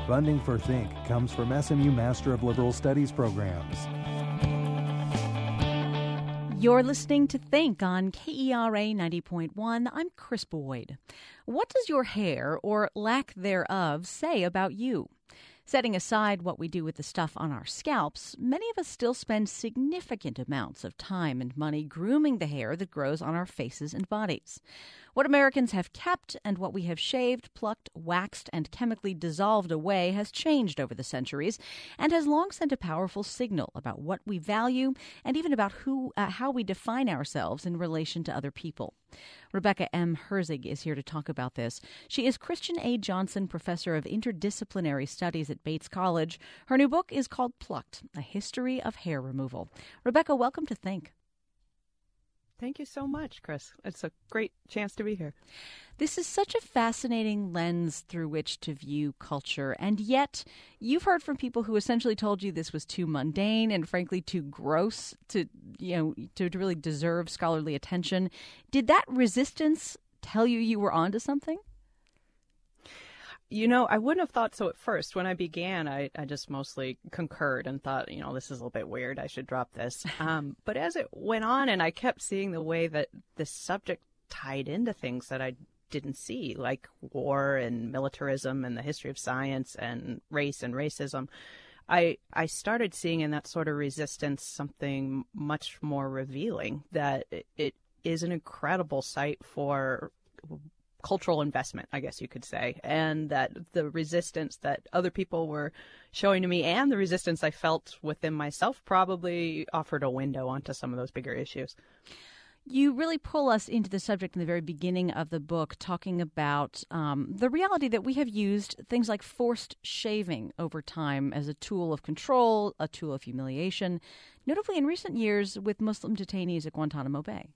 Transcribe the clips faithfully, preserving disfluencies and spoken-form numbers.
Funding for Think comes from S M U Master of Liberal Studies programs. You're listening to Think on K E R A ninety point one. I'm Chris Boyd. What does your hair, or lack thereof, say about you? Setting aside what we do with the stuff on our scalps, many of us still spend significant amounts of time and money grooming the hair that grows on our faces and bodies. What Americans have kept and what we have shaved, plucked, waxed, and chemically dissolved away has changed over the centuries and has long sent a powerful signal about what we value and even about who, uh, how we define ourselves in relation to other people. Rebecca M. Herzig is here to talk about this. She is Christian A. Johnson Professor of Interdisciplinary Studies at Bates College. Her new book is called Plucked, A History of Hair Removal. Rebecca, welcome to Think. Thank you so much, Chris. It's a great chance to be here. This is such a fascinating lens through which to view culture, and yet you've heard from people who essentially told you this was too mundane and frankly too gross to, you know, to, to really deserve scholarly attention. Did that resistance tell you you were onto something? You know, I wouldn't have thought so at first. When I began, I, I just mostly concurred and thought, you know, this is a little bit weird. I should drop this. Um, but as it went on and I kept seeing the way that this subject tied into things that I didn't see, like war and militarism and the history of science and race and racism, I I started seeing in that sort of resistance something much more revealing, that it, it is an incredible site for cultural investment, I guess you could say, and that the resistance that other people were showing to me and the resistance I felt within myself probably offered a window onto some of those bigger issues. You really pull us into the subject in the very beginning of the book, talking about um, the reality that we have used things like forced shaving over time as a tool of control, a tool of humiliation, notably in recent years with Muslim detainees at Guantanamo Bay.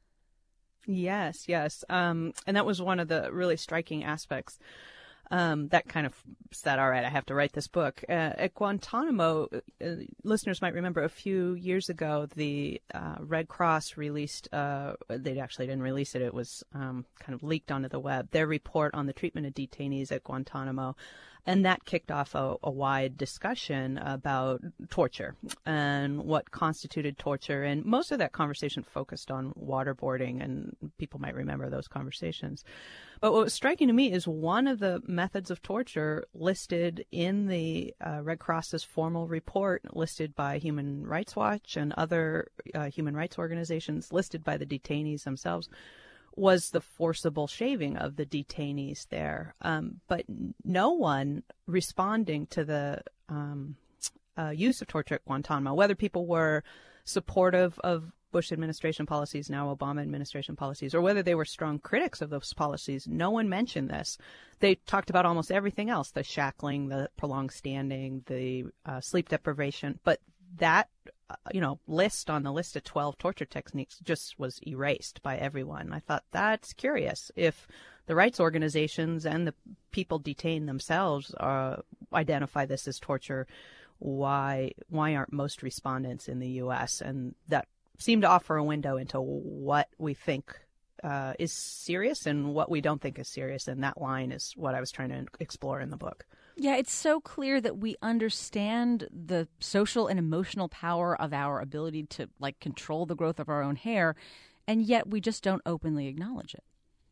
Yes, yes. Um, and that was one of the really striking aspects um, that kind of said, all right, I have to write this book. Uh, at Guantanamo, uh, listeners might remember a few years ago, the uh, Red Cross released, uh, they actually didn't release it, it was um, kind of leaked onto the web, their report on the treatment of detainees at Guantanamo. And that kicked off a, a wide discussion about torture and what constituted torture. And most of that conversation focused on waterboarding, and people might remember those conversations. But what was striking to me is one of the methods of torture listed in the uh, Red Cross's formal report, listed by Human Rights Watch and other uh, human rights organizations, listed by the detainees themselves, was the forcible shaving of the detainees there. Um, but no one responding to the um, uh, use of torture at Guantanamo, whether people were supportive of Bush administration policies, now Obama administration policies, or whether they were strong critics of those policies, no one mentioned this. They talked about almost everything else, the shackling, the prolonged standing, the uh, sleep deprivation, but that you know, list on the list of twelve torture techniques just was erased by everyone. I thought, that's curious. If the rights organizations and the people detained themselves uh, identify this as torture, why why aren't most respondents in the U S? And that seemed to offer a window into what we think uh, is serious and what we don't think is serious. And that line is what I was trying to explore in the book. Yeah, it's so clear that we understand the social and emotional power of our ability to, like, control the growth of our own hair, and yet we just don't openly acknowledge it.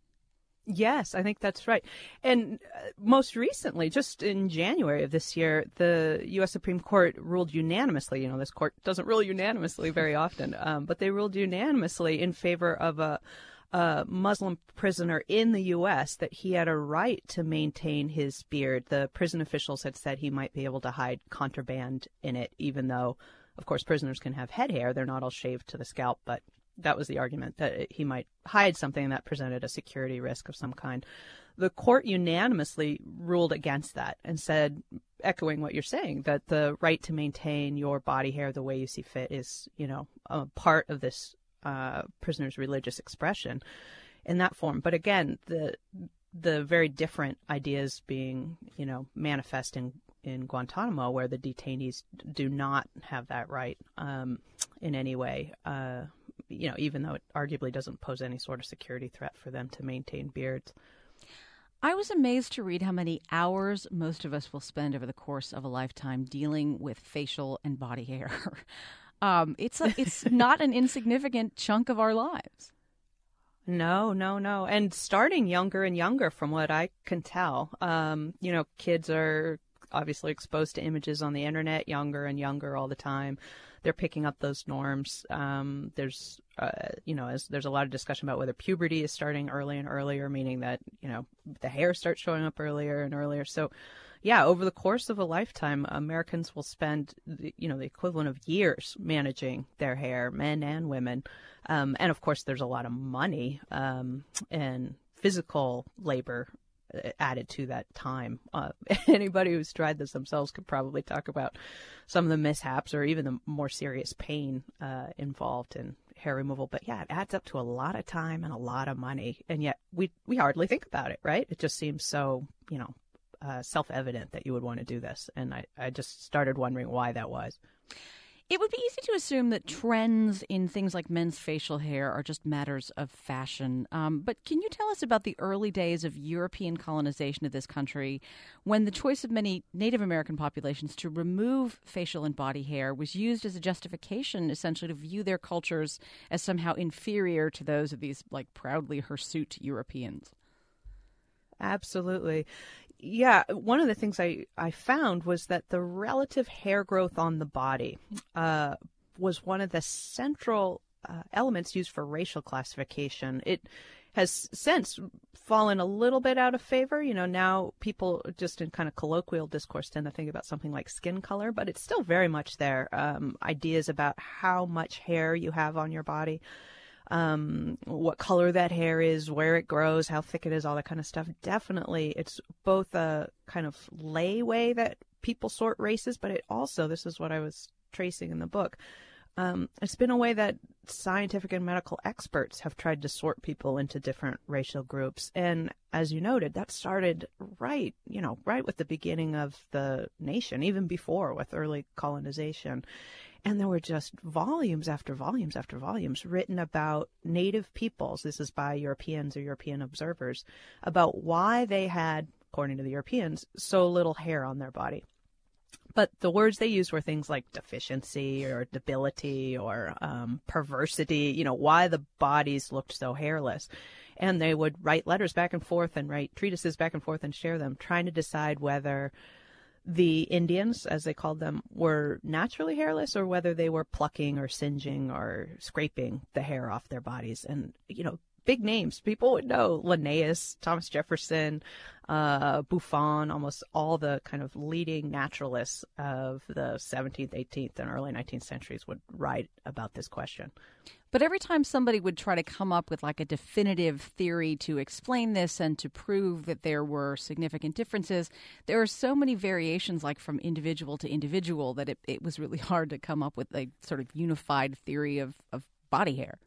Yes, I think that's right. And uh, most recently, just in January of this year, the U S Supreme Court ruled unanimously. You know, this court doesn't rule unanimously very often, um, but they ruled unanimously in favor of a a Muslim prisoner in the U S that he had a right to maintain his beard. The prison officials had said he might be able to hide contraband in it, even though, of course, prisoners can have head hair. They're not all shaved to the scalp, but that was the argument, that he might hide something that presented a security risk of some kind. The court unanimously ruled against that and said, echoing what you're saying, that the right to maintain your body hair the way you see fit is, you know, a part of this Uh, prisoners' religious expression in that form. But again, the the very different ideas being, you know, manifest in, in Guantanamo, where the detainees do not have that right um, in any way, uh, you know, even though it arguably doesn't pose any sort of security threat for them to maintain beards. I was amazed to read how many hours most of us will spend over the course of a lifetime dealing with facial and body hair. um, it's a, it's not an insignificant chunk of our lives. No, no, no. And starting younger and younger, from what I can tell. Um, you know, kids are obviously exposed to images on the internet younger and younger all the time. They're picking up those norms. Um, there's, uh, you know, as, there's a lot of discussion about whether puberty is starting early and earlier, meaning that, you know, the hair starts showing up earlier and earlier. So, yeah, over the course of a lifetime, Americans will spend, the, you know, the equivalent of years managing their hair, men and women. Um, and, of course, there's a lot of money um, and physical labor added to that time. Uh, anybody who's tried this themselves could probably talk about some of the mishaps or even the more serious pain uh, involved in hair removal. But yeah, it adds up to a lot of time and a lot of money. And yet we, we hardly think about it, right? It just seems so, you know, uh, self-evident that you would want to do this. And I, I just started wondering why that was. It would be easy to assume that trends in things like men's facial hair are just matters of fashion. Um, but can you tell us about the early days of European colonization of this country, when the choice of many Native American populations to remove facial and body hair was used as a justification, essentially, to view their cultures as somehow inferior to those of these, like, proudly hirsute Europeans? Absolutely. Yeah, one of the things I, I found was that the relative hair growth on the body uh, was one of the central uh, elements used for racial classification. It has since fallen a little bit out of favor. You know, now people just in kind of colloquial discourse tend to think about something like skin color, but it's still very much there. Um, ideas about how much hair you have on your body. Um, what color that hair is, where it grows, how thick it is, all that kind of stuff. Definitely, it's both a kind of lay way that people sort races, but it also, this is what I was tracing in the book, um, it's been a way that scientific and medical experts have tried to sort people into different racial groups. And as you noted, that started right, you know, right with the beginning of the nation, even before with early colonization. And there were just volumes after volumes after volumes written about Native peoples. This is by Europeans or European observers, about why they had, according to the Europeans, so little hair on their body. But the words they used were things like deficiency or debility or um, perversity, you know, why the bodies looked so hairless. And they would write letters back and forth and write treatises back and forth and share them, trying to decide whether the Indians, as they called them, were naturally hairless or whether they were plucking or singeing or scraping the hair off their bodies. And, you know, big names people would know: Linnaeus, Thomas Jefferson, uh, Buffon, almost all the kind of leading naturalists of the seventeenth, eighteenth, and early nineteenth centuries would write about this question. But every time somebody would try to come up with like a definitive theory to explain this and to prove that there were significant differences, there are so many variations, like from individual to individual, that it, it was really hard to come up with a sort of unified theory of, of body hair.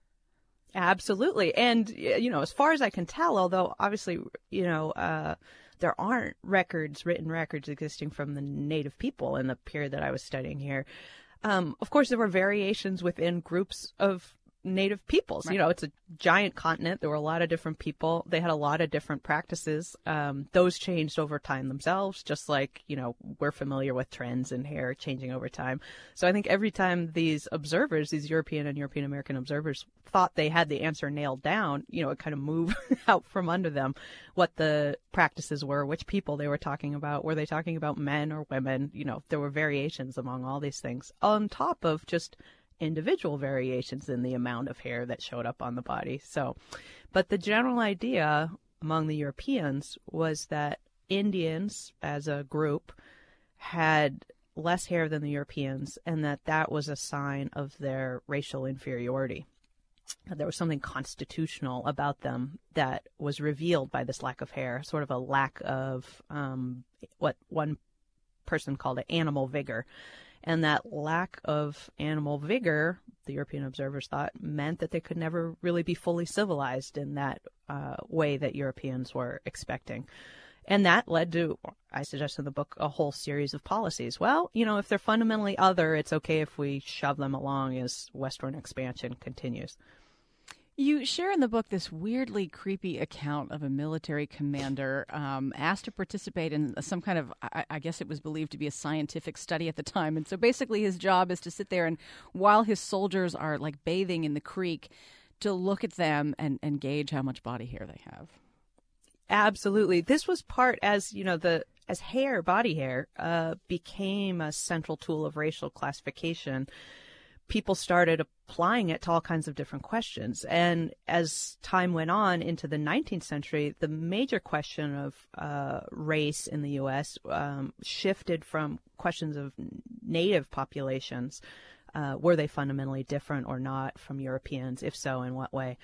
Absolutely. And, you know, as far as I can tell, although obviously, you know, uh, there aren't records, written records existing from the Native people in the period that I was studying here. Um, of course, there were variations within groups of Native peoples. Right. You know, it's a giant continent. There were a lot of different people. They had a lot of different practices. Um, those changed over time themselves, just like, you know, we're familiar with trends in hair changing over time. So I think every time these observers, these European and European American observers, thought they had the answer nailed down, you know, it kind of moved out from under them what the practices were, which people they were talking about. Were they talking about men or women? You know, there were variations among all these things on top of just individual variations in the amount of hair that showed up on the body. So, but the general idea among the Europeans was that Indians as a group had less hair than the Europeans, and that that was a sign of their racial inferiority. There was something constitutional about them that was revealed by this lack of hair, sort of a lack of um, what one person called it animal vigor. And that lack of animal vigor, the European observers thought, meant that they could never really be fully civilized in that uh, way that Europeans were expecting. And that led to, I suggest in the book, a whole series of policies. Well, you know, if they're fundamentally other, it's okay if we shove them along as Western expansion continues. You share in the book this weirdly creepy account of a military commander um, asked to participate in some kind of, I, I guess it was believed to be a scientific study at the time. And so basically his job is to sit there and while his soldiers are like bathing in the creek, to look at them and, and gauge how much body hair they have. Absolutely. This was part as, you know, the as hair, body hair, uh, became a central tool of racial classification. People started applying it to all kinds of different questions. And as time went on into the nineteenth century, the major question of uh, race in the U S um, shifted from questions of native populations, uh, were they fundamentally different or not from Europeans? If so, in what way?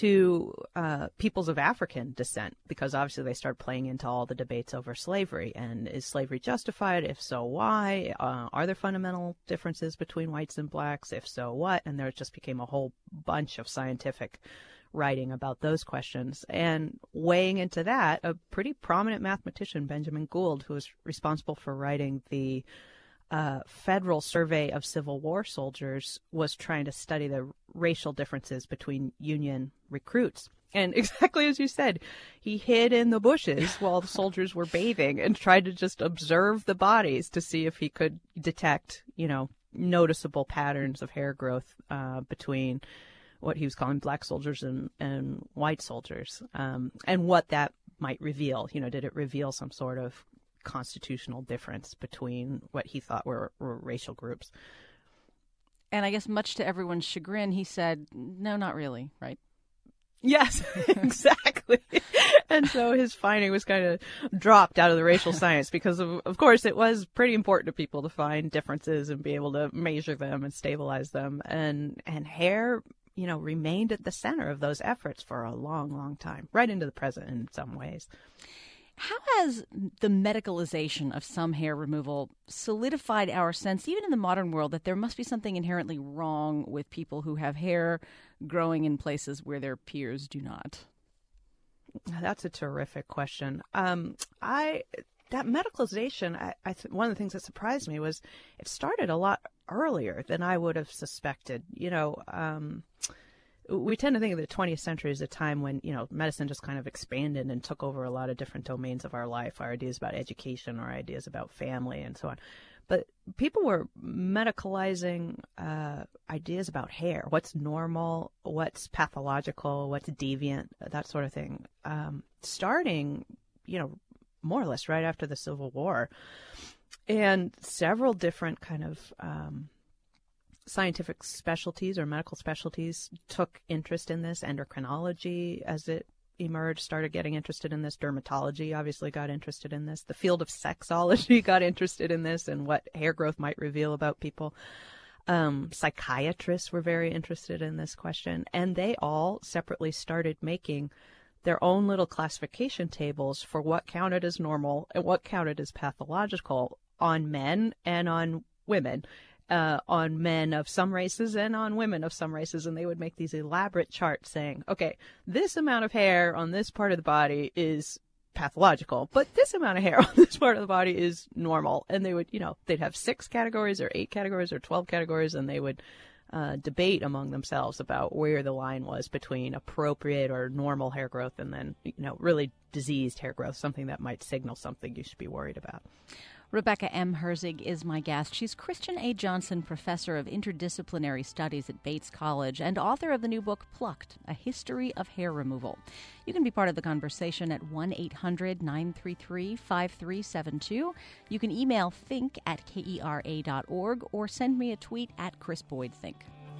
To uh, peoples of African descent, because obviously they started playing into all the debates over slavery. And is slavery justified? If so, why? Uh, are there fundamental differences between whites and blacks? If so, what? And there just became a whole bunch of scientific writing about those questions. And weighing into that, a pretty prominent mathematician, Benjamin Gould, who was responsible for writing the Uh, Federal Survey of Civil War Soldiers, was trying to study the racial differences between Union recruits. And exactly as you said, he hid in the bushes while the soldiers were bathing and tried to just observe the bodies to see if he could detect, you know, noticeable patterns of hair growth uh, between what he was calling black soldiers and, and white soldiers, um, and what that might reveal. You know, did it reveal some sort of constitutional difference between what he thought were, were racial groups? And I guess much to everyone's chagrin, he said, no, not really, right? Yes, exactly. And so his finding was kind of dropped out of the racial science because, of, of course, it was pretty important to people to find differences and be able to measure them and stabilize them. And, and hair, you know, remained at the center of those efforts for a long, long time, right into the present in some ways. How has the medicalization of some hair removal solidified our sense, even in the modern world, that there must be something inherently wrong with people who have hair growing in places where their peers do not? That's a terrific question. Um, I that medicalization, I, I th- one of the things that surprised me was it started a lot earlier than I would have suspected. You know, um, we tend to think of the twentieth century as a time when, you know, medicine just kind of expanded and took over a lot of different domains of our life, our ideas about education, our ideas about family, and so on. But people were medicalizing uh, ideas about hair, what's normal, what's pathological, what's deviant, that sort of thing, um, starting, you know, more or less right after the Civil War. And several different kind of um scientific specialties or medical specialties took interest in this. Endocrinology, as it emerged, started getting interested in this. Dermatology obviously got interested in this. The field of sexology got interested in this and what hair growth might reveal about people. Um, psychiatrists were very interested in this question, and they all separately started making their own little classification tables for what counted as normal and what counted as pathological on men and on women. Uh, on men of some races and on women of some races, and they would make these elaborate charts saying, okay, this amount of hair on this part of the body is pathological, but this amount of hair on this part of the body is normal. And they would, you know, they'd have six categories or eight categories or twelve categories, and they would uh, debate among themselves about where the line was between appropriate or normal hair growth and then, you know, really diseased hair growth, something that might signal something you should be worried about. Rebecca M. Herzig is my guest. She's Christian A. Johnson Professor of Interdisciplinary Studies at Bates College and author of the new book, Plucked, A History of Hair Removal. You can be part of the conversation at one eight hundred nine three three five three seven two. You can email think at kera dot org or send me a tweet at Chris Boyd Think.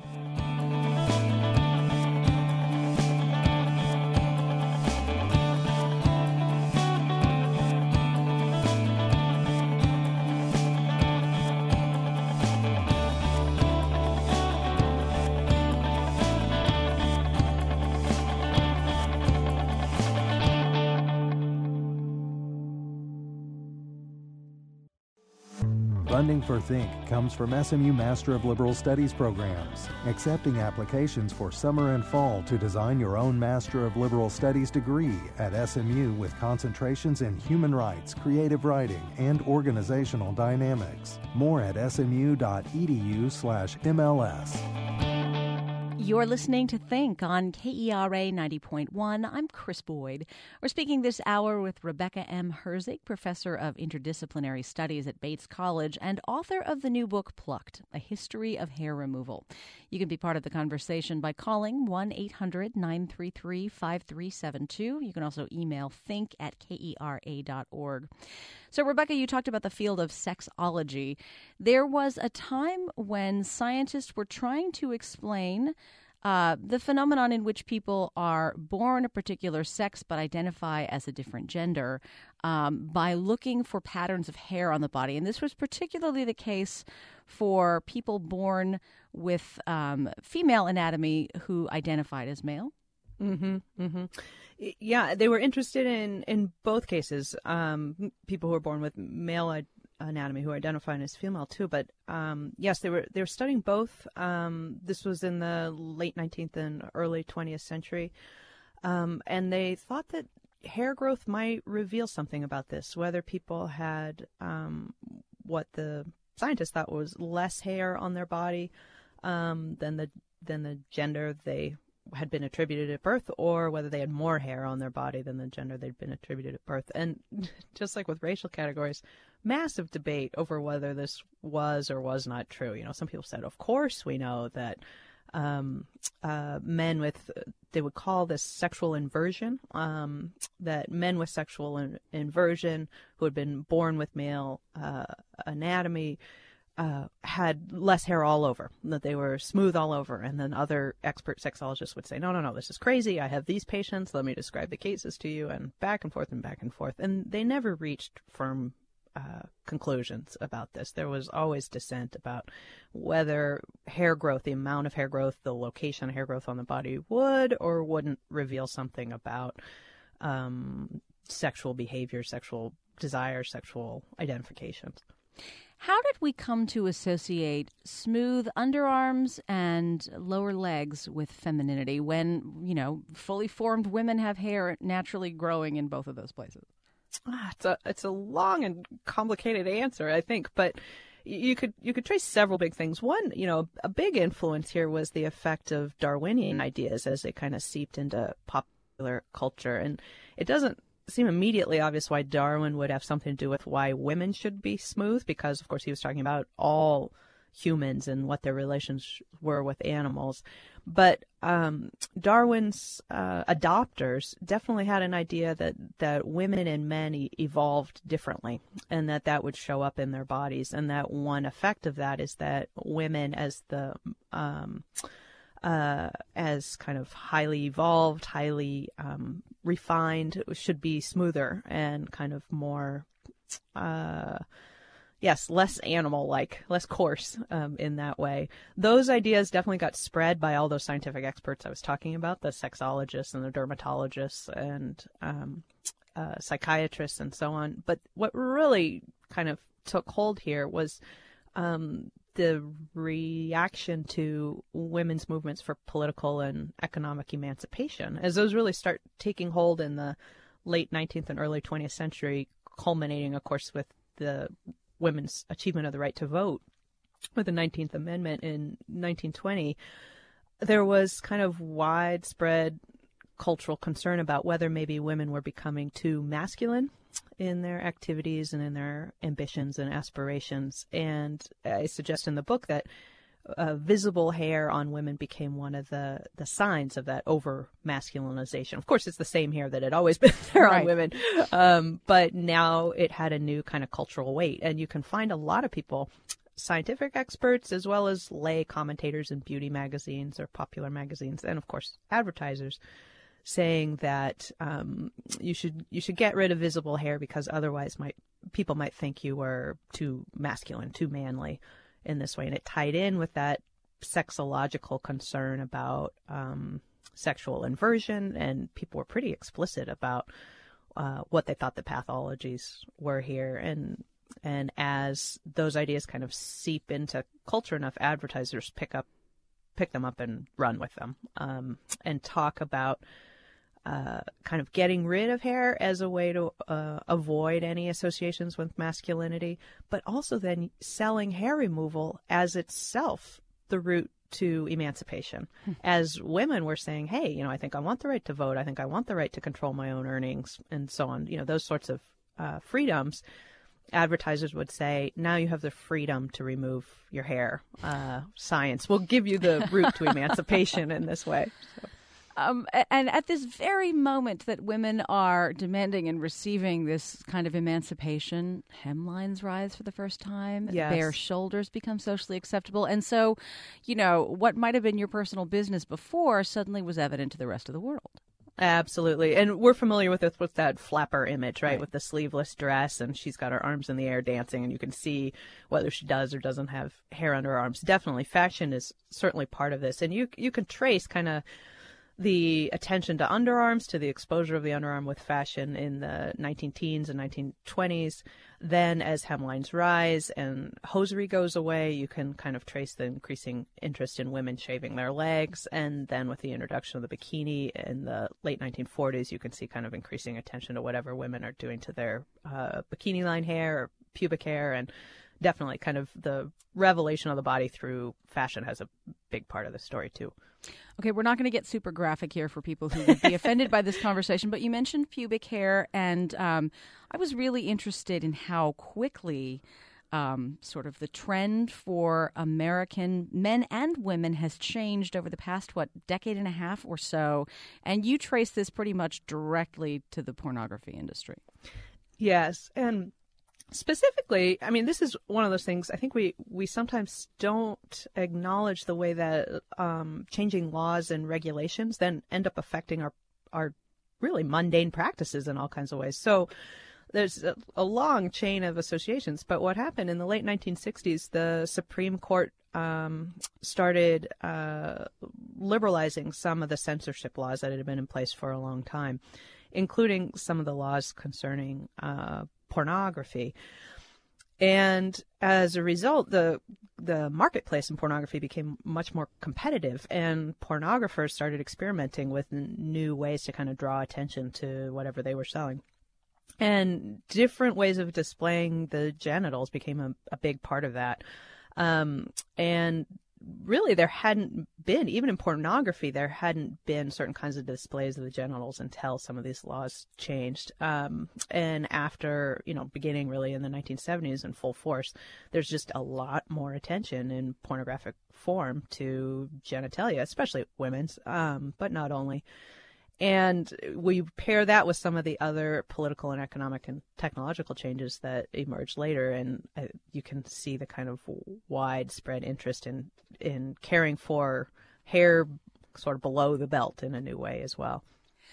Funding for Think comes from S M U Master of Liberal Studies programs, accepting applications for summer and fall to design your own Master of Liberal Studies degree at S M U with concentrations in human rights, creative writing, and organizational dynamics. More at smu.edu slash MLS. You're listening to Think on K E R A ninety point one. I'm Chris Boyd. We're speaking this hour with Rebecca M. Herzig, professor of interdisciplinary studies at Bates College and author of the new book, Plucked, A History of Hair Removal. You can be part of the conversation by calling one eight hundred nine three three five three seven two. You can also email think at K E R A dot org. So, Rebecca, you talked about the field of sexology. There was a time when scientists were trying to explain uh, the phenomenon in which people are born a particular sex but identify as a different gender um, by looking for patterns of hair on the body. And this was particularly the case for people born with um, female anatomy who identified as male. Mm-hmm, mm-hmm. Yeah, they were interested in, in both cases, um, people who were born with male anatomy who identified as female too. But um, yes, they were they were studying both. Um, this was in the late nineteenth and early twentieth century, um, and they thought that hair growth might reveal something about this, whether people had um, what the scientists thought was less hair on their body um, than the than the gender they had been attributed at birth, or whether they had more hair on their body than the gender they'd been attributed at birth. And just like with racial categories, massive debate over whether this was or was not true. You know, some people said, of course we know that um, uh, men with, they would call this sexual inversion, um, that men with sexual in- inversion who had been born with male uh, anatomy Uh, had less hair all over, that they were smooth all over. And then other expert sexologists would say, no, no, no, this is crazy. I have these patients. Let me describe the cases to you, and back and forth and back and forth. And they never reached firm uh, conclusions about this. There was always dissent about whether hair growth, the amount of hair growth, the location of hair growth on the body would or wouldn't reveal something about um, sexual behavior, sexual desire, sexual identifications. How did we come to associate smooth underarms and lower legs with femininity when, you know, fully formed women have hair naturally growing in both of those places? Ah, it's a it's a long and complicated answer, I think, but you could you could trace several big things. One, you know, a big influence here was the effect of Darwinian ideas as they kind of seeped into popular culture, and it doesn't seem immediately obvious why Darwin would have something to do with why women should be smooth, because, of course, he was talking about all humans and what their relations were with animals. But um, Darwin's uh, adopters definitely had an idea that, that women and men e- evolved differently, and that that would show up in their bodies, and that one effect of that is that women, as the um, uh, as kind of highly evolved, highly um, refined, should be smoother and kind of more, uh, yes, less animal-like, less coarse um, in that way. Those ideas definitely got spread by all those scientific experts I was talking about, the sexologists and the dermatologists and um, uh, psychiatrists and so on. But what really kind of took hold here was um, the reaction to women's movements for political and economic emancipation. As those really start taking hold in the late nineteenth and early twentieth century, culminating, of course, with the women's achievement of the right to vote with the nineteenth Amendment in nineteen twenty, there was kind of widespread cultural concern about whether maybe women were becoming too masculine in their activities and in their ambitions and aspirations. And I suggest in the book that uh, visible hair on women became one of the, the signs of that over-masculinization. Of course, it's the same hair that had always been there Right. on women, um, but now it had a new kind of cultural weight. And you can find a lot of people, scientific experts as well as lay commentators in beauty magazines or popular magazines, and of course advertisers, saying that um, you should you should get rid of visible hair because otherwise might people might think you were too masculine, too manly in this way. And it tied in with that sexological concern about um, sexual inversion, and people were pretty explicit about uh, what they thought the pathologies were here. And and as those ideas kind of seep into culture enough, advertisers pick up pick them up and run with them um, and talk about Uh, kind of getting rid of hair as a way to uh, avoid any associations with masculinity, but also then selling hair removal as itself the route to emancipation. As women, we're saying, hey, you know, I think I want the right to vote. I think I want the right to control my own earnings and so on. You know, those sorts of uh, freedoms. Advertisers would say, now you have the freedom to remove your hair. Uh, science will give you the route to emancipation in this way. So. Um, and at this very moment that women are demanding and receiving this kind of emancipation, hemlines rise for the first time. Yes. Bare shoulders become socially acceptable. And so, you know, what might have been your personal business before suddenly was evident to the rest of the world. Absolutely. And we're familiar with it with that flapper image, right? Right. With the sleeveless dress, and she's got her arms in the air dancing, and you can see whether she does or doesn't have hair under her arms. Definitely, fashion is certainly part of this. And you you can trace kind of the attention to underarms, to the exposure of the underarm with fashion in the nineteen teens and nineteen twenties. Then as hemlines rise and hosiery goes away, you can kind of trace the increasing interest in women shaving their legs. And then with the introduction of the bikini in the late nineteen forties, you can see kind of increasing attention to whatever women are doing to their uh, bikini line hair or pubic hair. And definitely kind of the revelation of the body through fashion has a big part of the story too. Okay, we're not going to get super graphic here for people who would be offended by this conversation, but you mentioned pubic hair, and um, I was really interested in how quickly um, sort of the trend for American men and women has changed over the past, what, decade and a half or so, and you trace this pretty much directly to the pornography industry. Yes, and specifically, I mean, this is one of those things I think we, we sometimes don't acknowledge the way that um, changing laws and regulations then end up affecting our our really mundane practices in all kinds of ways. So there's a, a long chain of associations. But what happened in the late nineteen sixties, the Supreme Court um, started uh, liberalizing some of the censorship laws that had been in place for a long time, including some of the laws concerning uh pornography. And as a result, the the marketplace in pornography became much more competitive, and pornographers started experimenting with n- new ways to kind of draw attention to whatever they were selling. And different ways of displaying the genitals became a, a big part of that. Um, and really, there hadn't been, even in pornography, there hadn't been certain kinds of displays of the genitals until some of these laws changed. Um, and after, you know, beginning really in the nineteen seventies in full force, there's just a lot more attention in pornographic form to genitalia, especially women's, um, but not only. And we pair that with some of the other political and economic and technological changes that emerged later, and uh, you can see the kind of widespread interest in in caring for hair sort of below the belt in a new way as well.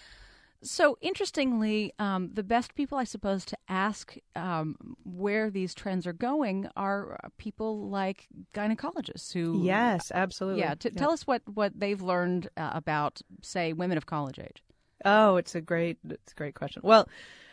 So interestingly, um, the best people, I suppose, to ask um, where these trends are going are people like gynecologists who... Yes, absolutely. Yeah, t- yeah. Tell us what, what they've learned uh, about, say, women of college age. Oh, it's a great, it's a great question. Well,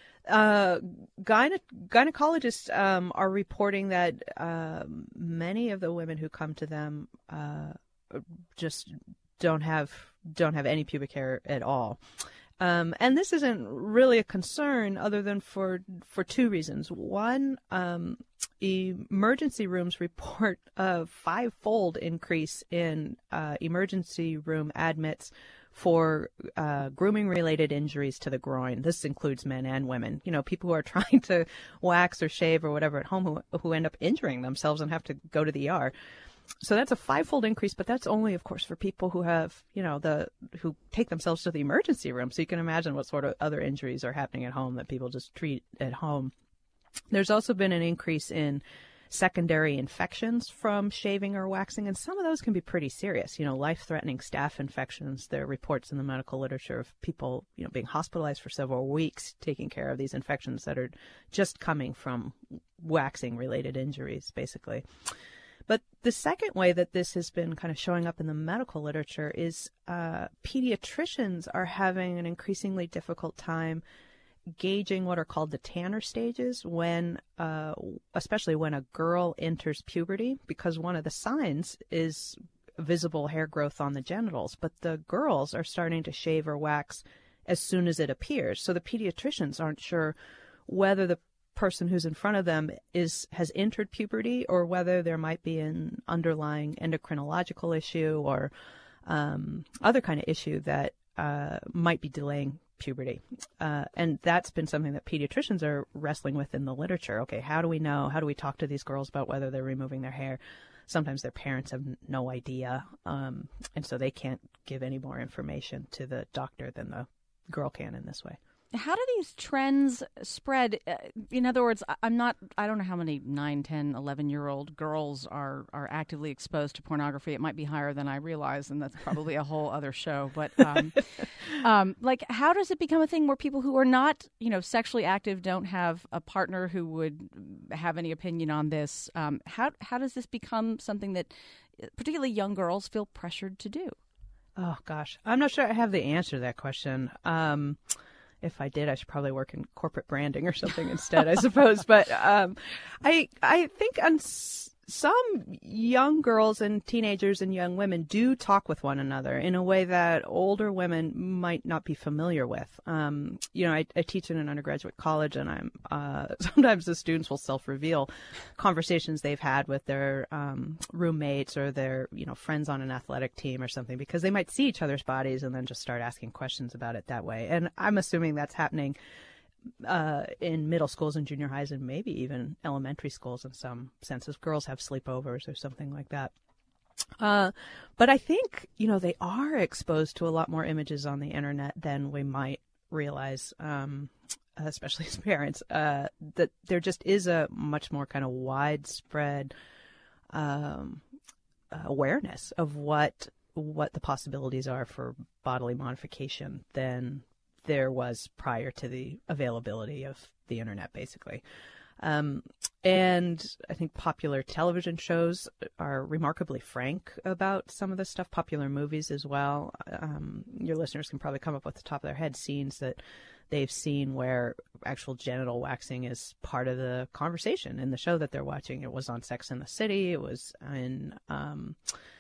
uh, gyne- gynecologists um, are reporting that uh, many of the women who come to them uh, just don't have don't have any pubic hair at all. Um, and this isn't really a concern other than for for two reasons. One, um, emergency rooms report a five-fold increase in uh, emergency room admits for uh, grooming-related injuries to the groin. This includes men and women. You know, people who are trying to wax or shave or whatever at home who, who end up injuring themselves and have to go to the E R. So that's a five-fold increase, but that's only, of course, for people who have, you know, the who take themselves to the emergency room. So you can imagine what sort of other injuries are happening at home that people just treat at home. There's also been an increase in secondary infections from shaving or waxing, and some of those can be pretty serious. You know, life-threatening staph infections. There are reports in the medical literature of people, you know, being hospitalized for several weeks taking care of these infections that are just coming from waxing-related injuries, basically. But the second way that this has been kind of showing up in the medical literature is uh, pediatricians are having an increasingly difficult time gauging what are called the Tanner stages when, uh, especially when a girl enters puberty, because one of the signs is visible hair growth on the genitals. But the girls are starting to shave or wax as soon as it appears. So the pediatricians aren't sure whether the person who's in front of them is has entered puberty, or whether there might be an underlying endocrinological issue or um, other kind of issue that uh, might be delaying puberty. Uh, and that's been something that pediatricians are wrestling with in the literature. Okay, how do we know? How do we talk to these girls about whether they're removing their hair? Sometimes their parents have no idea, um, and so they can't give any more information to the doctor than the girl can in this way. How do these trends spread? Uh, in other words, I- I'm not, I don't know how many nine, ten, eleven-year-old girls are, are actively exposed to pornography. It might be higher than I realize, and that's probably a whole other show. But, um, um, like, how does it become a thing where people who are not, you know, sexually active, don't have a partner who would have any opinion on this? Um, how, how does this become something that particularly young girls feel pressured to do? Oh, gosh. I'm not sure I have the answer to that question. Um If I did, I should probably work in corporate branding or something instead, I suppose. But um, I I think on s- some young girls and teenagers and young women do talk with one another in a way that older women might not be familiar with. Um, you know, I, I teach in an undergraduate college, and I'm uh, sometimes the students will self-reveal conversations they've had with their um, roommates or their, you know, friends on an athletic team or something, because they might see each other's bodies and then just start asking questions about it that way. And I'm assuming that's happening uh, in middle schools and junior highs, and maybe even elementary schools in some senses. Girls have sleepovers or something like that. Uh, but I think, you know, they are exposed to a lot more images on the internet than we might realize, um, especially as parents, uh, that there just is a much more kind of widespread um, awareness of what what the possibilities are for bodily modification than there was prior to the availability of the internet, basically. Um, and I think popular television shows are remarkably frank about some of this stuff, popular movies as well. Um, your listeners can probably come up with the top of their head scenes that they've seen where actual genital waxing is part of the conversation in the show that they're watching. It was on Sex and the City. It was in um,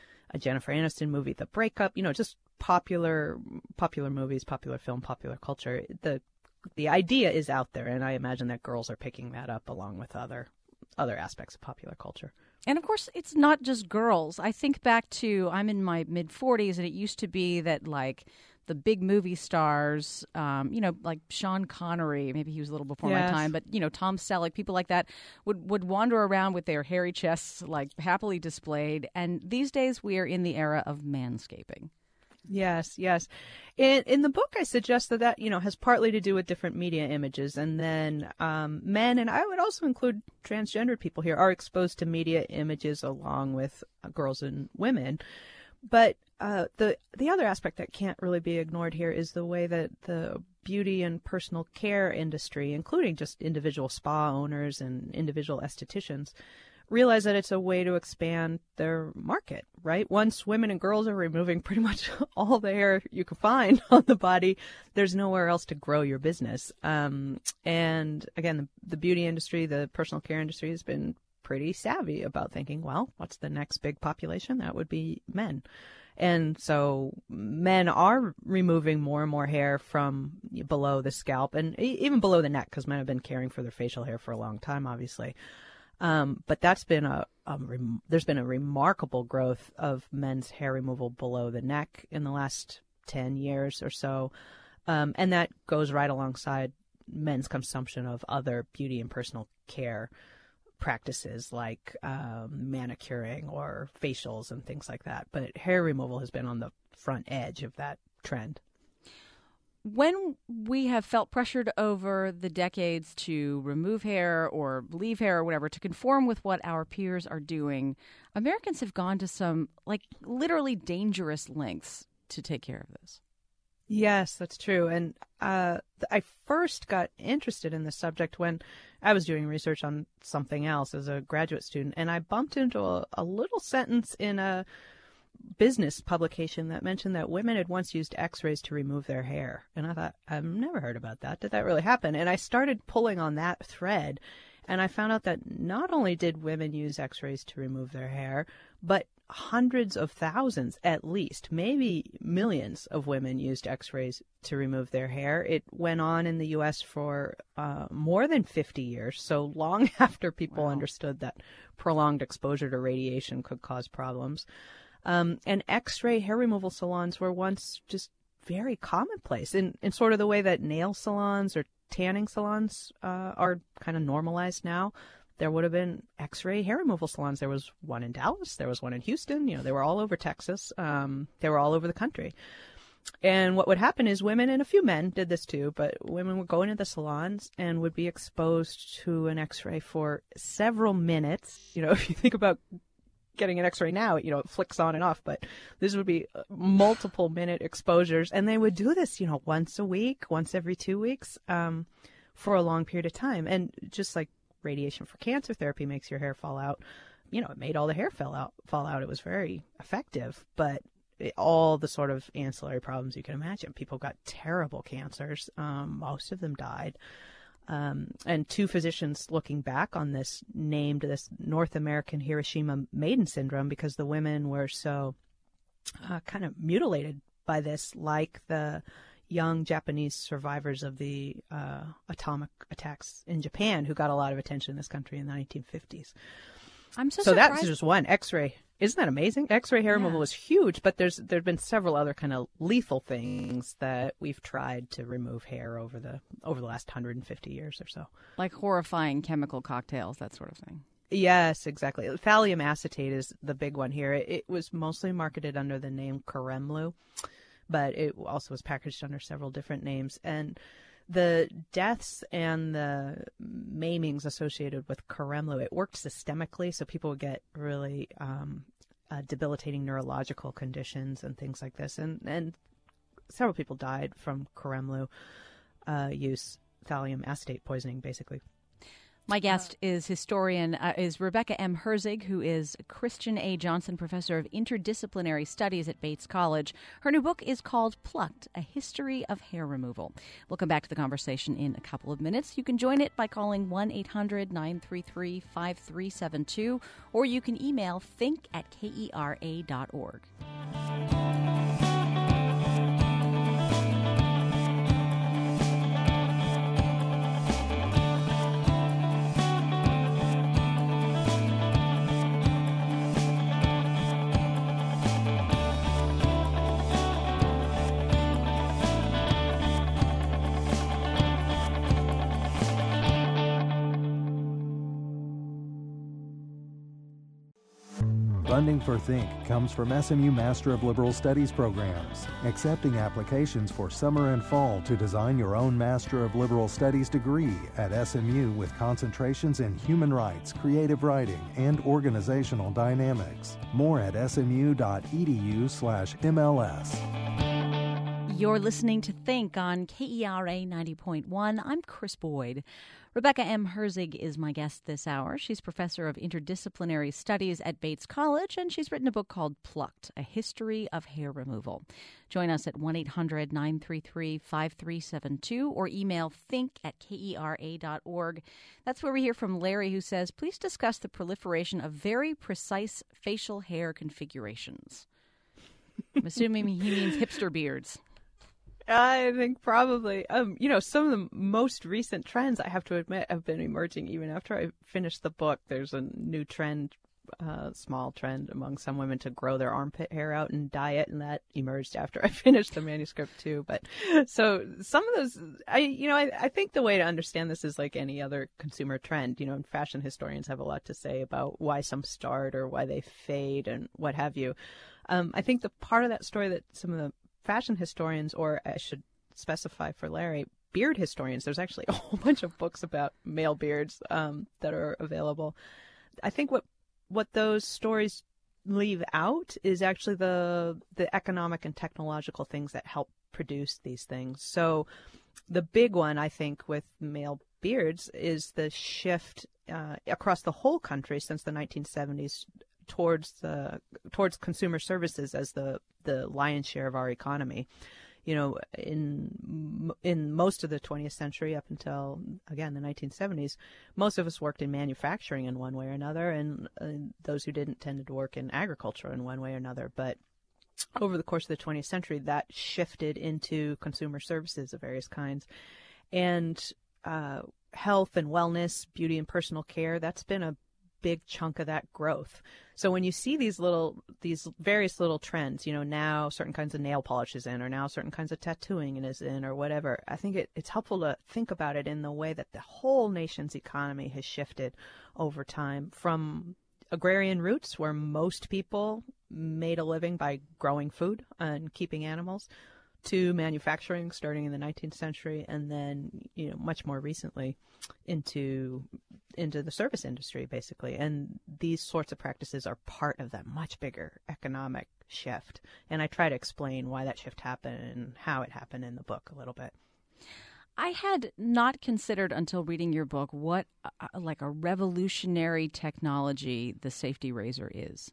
a Jennifer Aniston movie, The Breakup, you know, just popular popular movies, popular film, popular culture. The the idea is out there, and I imagine that girls are picking that up along with other other aspects of popular culture. And of course, it's not just girls. I think back to, I'm in my mid forties, and it used to be that, like, the big movie stars, um, you know, like Sean Connery, maybe he was a little before Yes. my time, but, you know, Tom Selleck, people like that would, would wander around with their hairy chests, like, happily displayed. And these days we are in the era of manscaping. Yes, yes. In in the book, I suggest that that, you know, has partly to do with different media images. And then um, men, and I would also include transgendered people here, are exposed to media images along with uh, girls and women. But uh, the the other aspect that can't really be ignored here is the way that the beauty and personal care industry, including just individual spa owners and individual estheticians, realize that it's a way to expand their market, right? Once women and girls are removing pretty much all the hair you can find on the body, there's nowhere else to grow your business. Um, and again, the, the beauty industry, the personal care industry has been pretty savvy about thinking, well, what's the next big population? That would be men. And so men are removing more and more hair from below the scalp and even below the neck, because men have been caring for their facial hair for a long time, obviously. Um, but that's been a, a rem- there's been a remarkable growth of men's hair removal below the neck in the last ten years or so. Um, and that goes right alongside men's consumption of other beauty and personal care practices like um, manicuring or facials and things like that. But hair removal has been on the front edge of that trend. When we have felt pressured over the decades to remove hair or leave hair or whatever to conform with what our peers are doing, Americans have gone to some, like, literally dangerous lengths to take care of this. Yes, that's true. And uh, I first got interested in this subject when I was doing research on something else as a graduate student, and I bumped into a, a little sentence in a business publication that mentioned that women had once used x-rays to remove their hair. And I thought, I've never heard about that. Did that really happen? And I started pulling on that thread, and I found out that not only did women use x-rays to remove their hair, but hundreds of thousands, at least, maybe millions of women used X-rays to remove their hair. It went on in the U S for uh, more than fifty years, so long after people Wow. understood that prolonged exposure to radiation could cause problems. Um, and X-ray hair removal salons were once just very commonplace in, in sort of the way that nail salons or tanning salons uh, are kind of normalized now. There would have been X-ray hair removal salons. There was one in Dallas. There was one in Houston. You know, they were all over Texas. Um, they were all over the country. And what would happen is women, and a few men did this too, but women would go into the salons and would be exposed to an X-ray for several minutes. You know, if you think about getting an X-ray now, you know, it flicks on and off, but this would be multiple minute exposures. And they would do this, you know, once a week, once every two weeks, um, for a long period of time. And just like radiation for cancer therapy makes your hair fall out, you know, it made all the hair fall out, fall out. It was very effective, but it, all the sort of ancillary problems you can imagine. People got terrible cancers. Um, most of them died. Um, and two physicians looking back on this named this North American Hiroshima maiden syndrome because the women were so uh, kind of mutilated by this, like the young Japanese survivors of the uh, atomic attacks in Japan, who got a lot of attention in this country in the nineteen fifties. I'm so, so surprised. that's just one. X-ray. Isn't that amazing? X-ray hair removal Yeah. was huge, but there's there've been several other kind of lethal things that we've tried to remove hair over the over the last one hundred fifty years or so. Like horrifying chemical cocktails, that sort of thing. Yes, exactly. Thallium acetate is the big one here. It, it was mostly marketed under the name Coremlu, but it also was packaged under several different names. And the deaths and the maimings associated with Coremlu, it worked systemically, so people would get really um, uh, debilitating neurological conditions and things like this. And, and several people died from Coremlu uh, use, thallium acetate poisoning, basically. My guest is historian, uh, is Rebecca M. Herzig, who is Christian A. Johnson Professor of Interdisciplinary Studies at Bates College. Her new book is called Plucked, A History of Hair Removal. We'll come back to the conversation in a couple of minutes. You can join it by calling one eight hundred nine three three five three seven two, or you can email think at kera dot org. Funding for Think comes from S M U Master of Liberal Studies programs, accepting applications for summer and fall to design your own Master of Liberal Studies degree at S M U with concentrations in human rights, creative writing, and organizational dynamics. More at smu.edu slash MLS. You're listening to Think on K E R A ninety point one. I'm Chris Boyd. Rebecca M. Herzig is my guest this hour. She's professor of interdisciplinary studies at Bates College, and she's written a book called Plucked, A History of Hair Removal. Join us at one eight hundred nine three three five three seven two or email think at kera dot org. That's where we hear from Larry, who says, please discuss the proliferation of very precise facial hair configurations. I'm assuming he means hipster beards. I think probably. Um, you know, some of the most recent trends, I have to admit, have been emerging even after I finished the book. There's a new trend, uh, small trend among some women to grow their armpit hair out and dye it, and that emerged after I finished the manuscript too. But so some of those, I, you know, I, I think the way to understand this is like any other consumer trend. You know, and fashion historians have a lot to say about why some start or why they fade and what have you. Um, I think the part of that story that some of the fashion historians, or I should specify for Larry, beard historians, there's actually a whole bunch of books about male beards um, that are available. I think what what those stories leave out is actually the the economic and technological things that help produce these things. So the big one, I think, with male beards is the shift uh, across the whole country since the nineteen seventies towards the towards consumer services as the the lion's share of our economy. you know, in in most of the twentieth century up until, again, the nineteen seventies, most of us worked in manufacturing in one way or another, and uh, those who didn't tended to work in agriculture in one way or another. But over the course of the twentieth century, that shifted into consumer services of various kinds. And uh, health and wellness, beauty and personal care, that's been a big chunk of that growth. So when you see these little, these various little trends, you know, now certain kinds of nail polish is in, or now certain kinds of tattooing is in, or whatever, I think it, it's helpful to think about it in the way that the whole nation's economy has shifted over time from agrarian roots, where most people made a living by growing food and keeping animals, to manufacturing starting in the nineteenth century, and then, you know, much more recently into into the service industry, basically. And these sorts of practices are part of that much bigger economic shift. And I try to explain why that shift happened and how it happened in the book a little bit. I had not considered until reading your book what uh, like a revolutionary technology the safety razor is.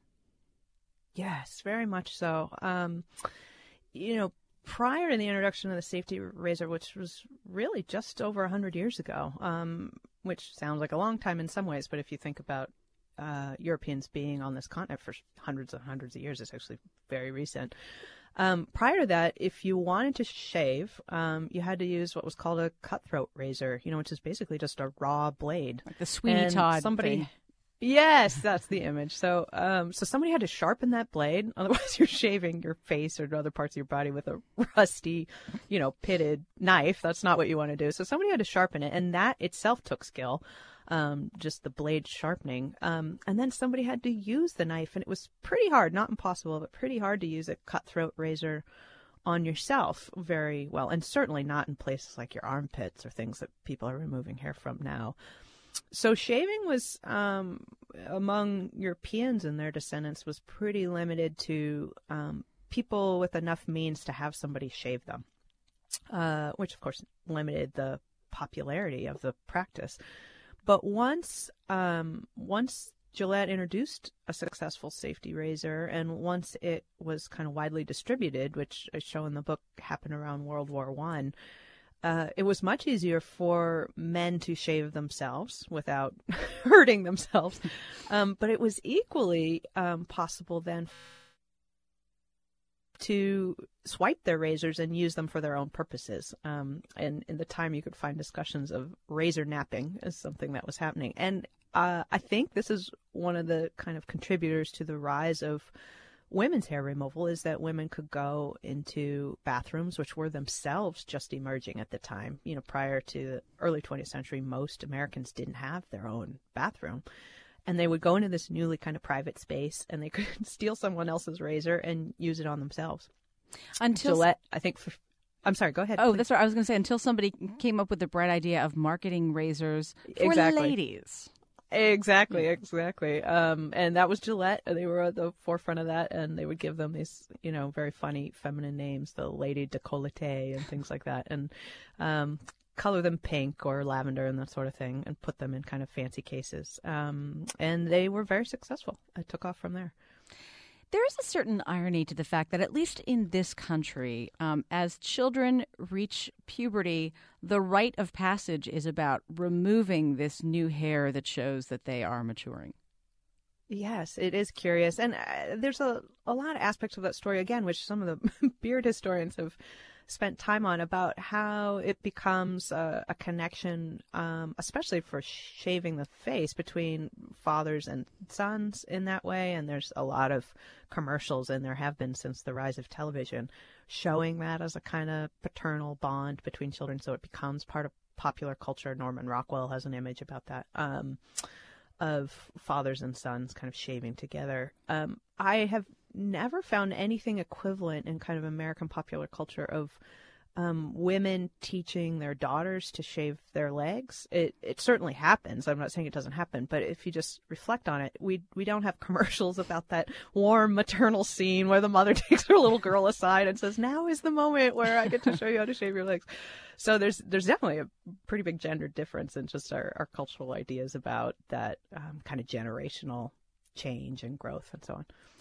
Yes, very much so. Um, you know, prior to the introduction of the safety razor, which was really just over one hundred years ago, um, which sounds like a long time in some ways, but if you think about uh, Europeans being on this continent for hundreds and hundreds of years, it's actually very recent. Um, prior to that, if you wanted to shave, um, you had to use what was called a cutthroat razor, you know, which is basically just a raw blade. Like the Sweeney and Todd somebody, thing. Yes, that's the image. So, um, so somebody had to sharpen that blade. Otherwise, you're shaving your face or other parts of your body with a rusty, you know, pitted knife. That's not what you want to do. So somebody had to sharpen it, and that itself took skill, um, just the blade sharpening. Um, and then somebody had to use the knife, and it was pretty hard, not impossible, but pretty hard to use a cutthroat razor on yourself very well, and certainly not in places like your armpits or things that people are removing hair from now. So shaving was, um, among Europeans and their descendants, was pretty limited to um, people with enough means to have somebody shave them, uh, which, of course, limited the popularity of the practice. But once, um, once Gillette introduced a successful safety razor, and once it was kind of widely distributed, which I show in the book happened around World War One, Uh, it was much easier for men to shave themselves without hurting themselves. Um, but it was equally um, possible then to swipe their razors and use them for their own purposes. Um, and in the time, you could find discussions of razor napping as something that was happening. And uh, I think this is one of the kind of contributors to the rise of women's hair removal, is that women could go into bathrooms, which were themselves just emerging at the time. You know, prior to the early twentieth century, most Americans didn't have their own bathroom. And they would go into this newly kind of private space, and they could steal someone else's razor and use it on themselves. Until Gillette, I think, for, I'm sorry, go ahead. Oh, please. that's right. I was going to say, until somebody came up with the bright idea of marketing razors for Exactly. ladies. Exactly, exactly. Um, and that was Gillette. They were at the forefront of that, and they would give them these, you know, very funny feminine names, the Lady Décolleté and things like that, and um, color them pink or lavender and that sort of thing, and put them in kind of fancy cases. Um, and they were very successful. It took off from there. There is a certain irony to the fact that, at least in this country, um, as children reach puberty, the rite of passage is about removing this new hair that shows that they are maturing. Yes, it is curious. And uh, there's a, a lot of aspects of that story, again, which some of the beard historians have spent time on, about how it becomes a, a connection, um, especially for shaving the face, between fathers and sons in that way. And there's a lot of commercials, and there have been since the rise of television, showing that as a kind of paternal bond between children. So it becomes part of popular culture. Norman Rockwell has an image about that, um, of fathers and sons kind of shaving together. Um, I have never found anything equivalent in kind of American popular culture of um, women teaching their daughters to shave their legs. It it certainly happens. I'm not saying it doesn't happen, but if you just reflect on it, we we don't have commercials about that warm maternal scene where the mother takes her little girl aside and says, "Now is the moment where I get to show you how to shave your legs." So there's there's definitely a pretty big gender difference in just our, our cultural ideas about that um, kind of generational change and growth and so on.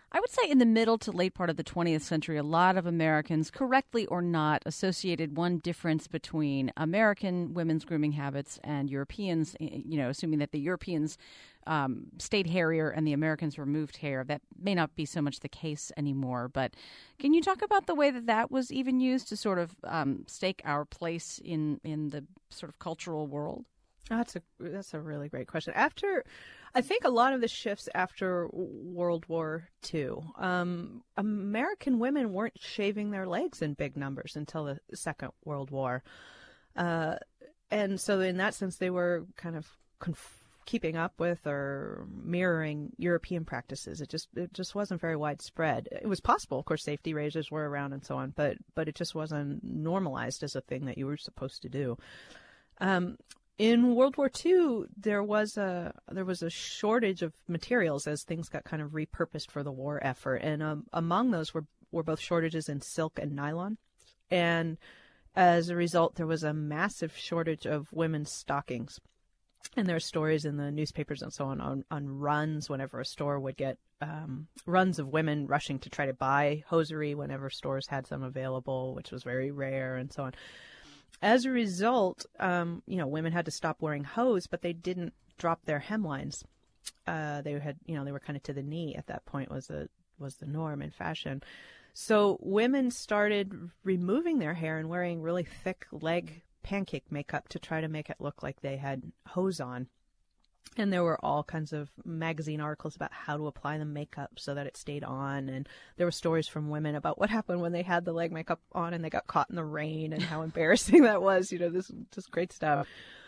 I would say in the middle to late part of the twentieth century, a lot of Americans, correctly or not, associated one difference between American women's grooming habits and Europeans, you know, assuming that the Europeans um, stayed hairier and the Americans removed hair. That may not be so much the case anymore. But can you talk about the way that that was even used to sort of um, stake our place in, in the sort of cultural world? That's a that's a really great question. After, I think a lot of the shifts after World War Two, um, American women weren't shaving their legs in big numbers until the Second World War, uh, and so in that sense, they were kind of conf- keeping up with or mirroring European practices. It just it just wasn't very widespread. It was possible, of course, safety razors were around and so on, but but it just wasn't normalized as a thing that you were supposed to do. Um, In World War Two, there was a there was a shortage of materials as things got kind of repurposed for the war effort, and um, among those were were both shortages in silk and nylon, and as a result, there was a massive shortage of women's stockings, and there are stories in the newspapers and so on on, on runs whenever a store would get um, runs of women rushing to try to buy hosiery whenever stores had some available, which was very rare, and so on. As a result, um, you know, women had to stop wearing hose, but they didn't drop their hemlines. Uh, they had, you know, they were kind of to the knee at that point was the was the norm in fashion. So women started removing their hair and wearing really thick leg pancake makeup to try to make it look like they had hose on. And there were all kinds of magazine articles about how to apply the makeup so that it stayed on. And there were stories from women about what happened when they had the leg makeup on and they got caught in the rain and how embarrassing that was. You know, this just great stuff.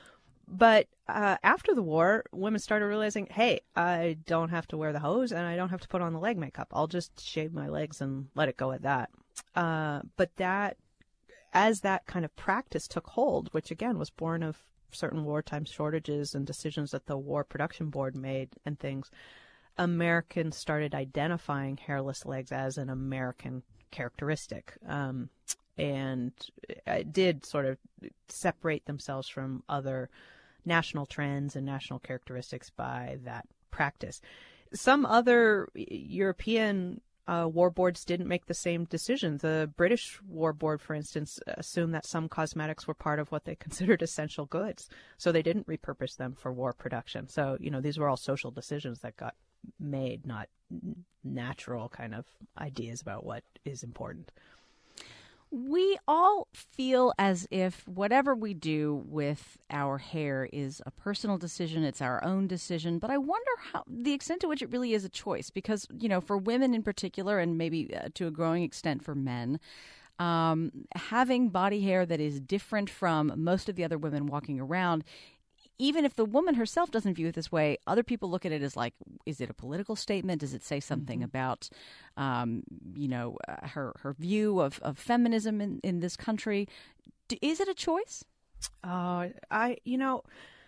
But uh, after the war, women started realizing, hey, I don't have to wear the hose and I don't have to put on the leg makeup. I'll just shave my legs and let it go at that. Uh, but that, as that kind of practice took hold, which again was born of certain wartime shortages and decisions that the War Production Board made and things, Americans started identifying hairless legs as an American characteristic. Um, and it did sort of separate themselves from other national trends and national characteristics by that practice. Some other European Uh, war boards didn't make the same decision. The British War Board, for instance, assumed that some cosmetics were part of what they considered essential goods, so they didn't repurpose them for war production. So, you know, these were all social decisions that got made, not natural kind of ideas about what is important. We all feel as if whatever we do with our hair is a personal decision. It's our own decision. But I wonder how the extent to which it really is a choice, because, you know, for women in particular, and maybe uh, to a growing extent for men, um, having body hair that is different from most of the other women walking around, even if the woman herself doesn't view it this way, other people look at it as like, is it a political statement? Does it say something mm-hmm. about, um, you know, uh, her her view of, of feminism in, in this country? D- is it a choice? Uh, I, you know,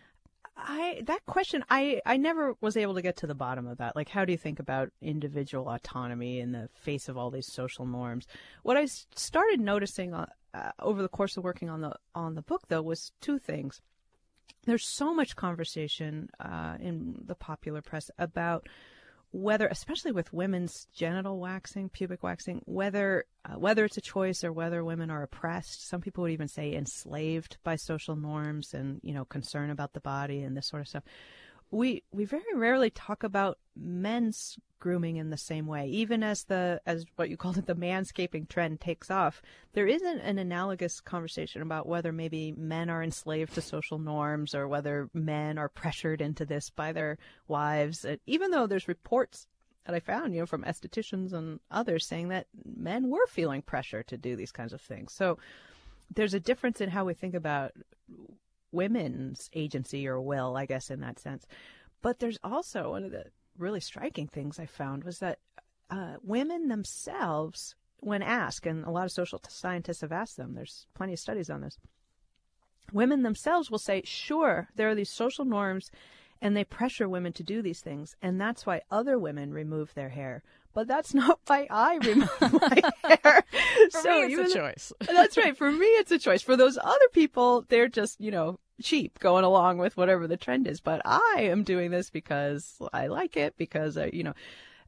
I that question, I, I never was able to get to the bottom of that. Like, how do you think about individual autonomy in the face of all these social norms? What I started noticing uh, uh, over the course of working on the on the book, though, was two things. There's so much conversation uh, in the popular press about whether, especially with women's genital waxing, pubic waxing, whether uh, whether it's a choice or whether women are oppressed. Some people would even say enslaved by social norms and, you know, concern about the body and this sort of stuff. We we very rarely talk about men's grooming in the same way. Even as the as what you called it, the manscaping trend takes off, there isn't an analogous conversation about whether maybe men are enslaved to social norms or whether men are pressured into this by their wives. And even though there's reports that I found, you know, from estheticians and others saying that men were feeling pressure to do these kinds of things. So there's a difference in how we think about women's agency or will, I guess, in that sense. But there's also one of the really striking things I found was that uh, women themselves, when asked, and a lot of social scientists have asked them, there's plenty of studies on this, women themselves will say, sure, there are these social norms and they pressure women to do these things, and that's why other women remove their hair. But that's not why I remove my hair. For so me, it's a choice. That's right. For me, it's a choice. For those other people, they're just, you know, cheap, going along with whatever the trend is. But I am doing this because I like it, because, I, you know,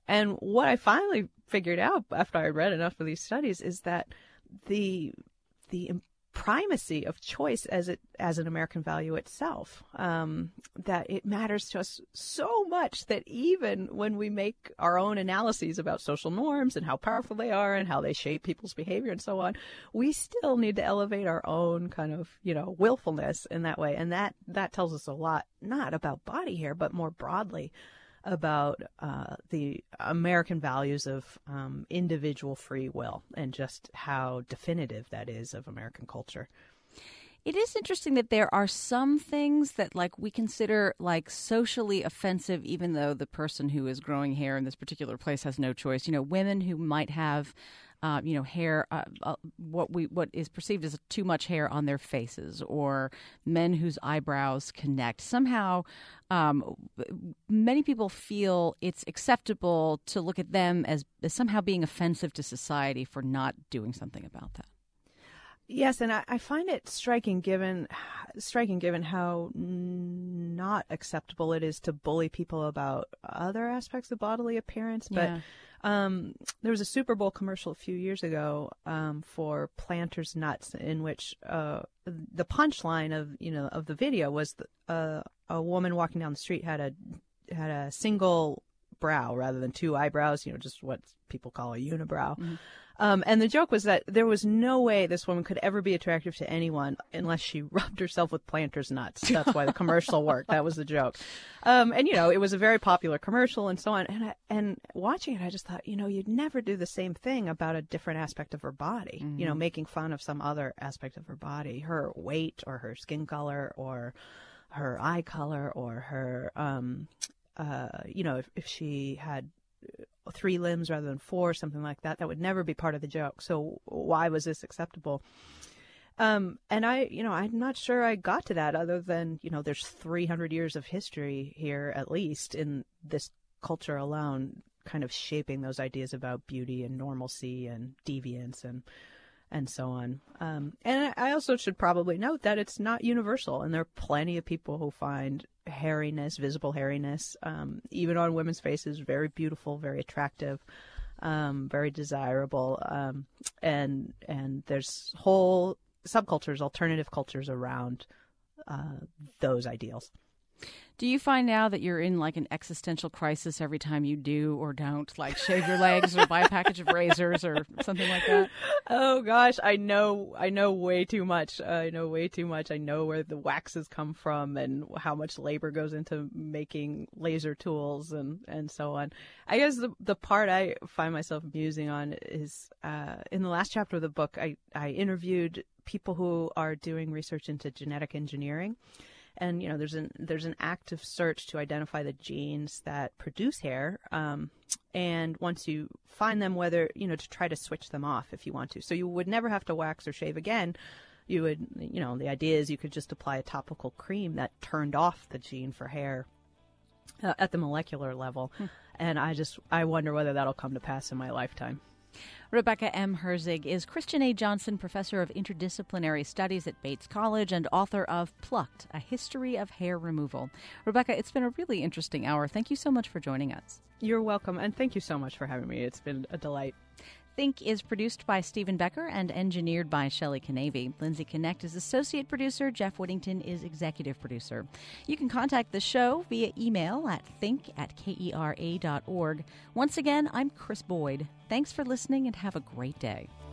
and what I finally figured out after I read enough of these studies is that the the primacy of choice as it as an American value itself, um, that it matters to us so much that even when we make our own analyses about social norms and how powerful they are and how they shape people's behavior and so on, we still need to elevate our own kind of, you know, willfulness in that way. And that, that tells us a lot, not about body hair, but more broadly about uh, the American values of um, individual free will and just how definitive that is of American culture. It is interesting that there are some things that, like, we consider like socially offensive, even though the person who is growing hair in this particular place has no choice. You know, women who might have, uh, you know, hair, uh, uh, what we what is perceived as too much hair on their faces, or men whose eyebrows connect. Somehow, um, many people feel it's acceptable to look at them as, as somehow being offensive to society for not doing something about that. Yes, and I, I find it striking given striking given how not acceptable it is to bully people about other aspects of bodily appearance. But Yeah. um, there was a Super Bowl commercial a few years ago um, for Planters Nuts, in which uh, the punchline of you know of the video was the, uh, a woman walking down the street had a had a single brow rather than two eyebrows. You know, just what people call a unibrow. Mm-hmm. Um, and the joke was that there was no way this woman could ever be attractive to anyone unless she rubbed herself with Planters Nuts. That's why the commercial worked. That was the joke. Um, and, you know, it was a very popular commercial and so on. And I, and watching it, I just thought, you know, you'd never do the same thing about a different aspect of her body, mm-hmm. you know, making fun of some other aspect of her body, her weight or her skin color or her eye color or her, um, uh, you know, if, if she had three limbs rather than four, something like that, that would never be part of the joke. So why was this acceptable? Um, and I, you know, I'm not sure I got to that other than, you know, there's three hundred years of history here, at least in this culture alone, kind of shaping those ideas about beauty and normalcy and deviance and and so on. Um, and I also should probably note that it's not universal, and there are plenty of people who find hairiness, visible hairiness, um, even on women's faces, very beautiful, very attractive, um, very desirable. Um, and and there's whole subcultures, alternative cultures around uh, those ideals. Do you find now that you're in like an existential crisis every time you do or don't, like shave your legs or buy a package of razors or something like that? Oh gosh, I know, I know way too much. Uh, I know way too much. I know where the waxes come from and how much labor goes into making laser tools and, and so on. I guess the the part I find myself musing on is uh, in the last chapter of the book, I, I interviewed people who are doing research into genetic engineering. And, you know, there's an there's an active search to identify the genes that produce hair. Um, and once you find them, whether, you know, to try to switch them off if you want to. So you would never have to wax or shave again. You would, you know, the idea is you could just apply a topical cream that turned off the gene for hair uh, at the molecular level. Hmm. And I just I wonder whether that'll come to pass in my lifetime. Rebecca M. Herzig is Christian A. Johnson Professor of Interdisciplinary Studies at Bates College and author of Plucked, A History of Hair Removal. Rebecca, it's been a really interesting hour. Thank you so much for joining us. You're welcome, and thank you so much for having me. It's been a delight. Think is produced by Stephen Becker and engineered by Shelley Canavy. Lindsay Connect is associate producer. Jeff Whittington is executive producer. You can contact the show via email at think at kera dot org. Once again, I'm Chris Boyd. Thanks for listening and have a great day.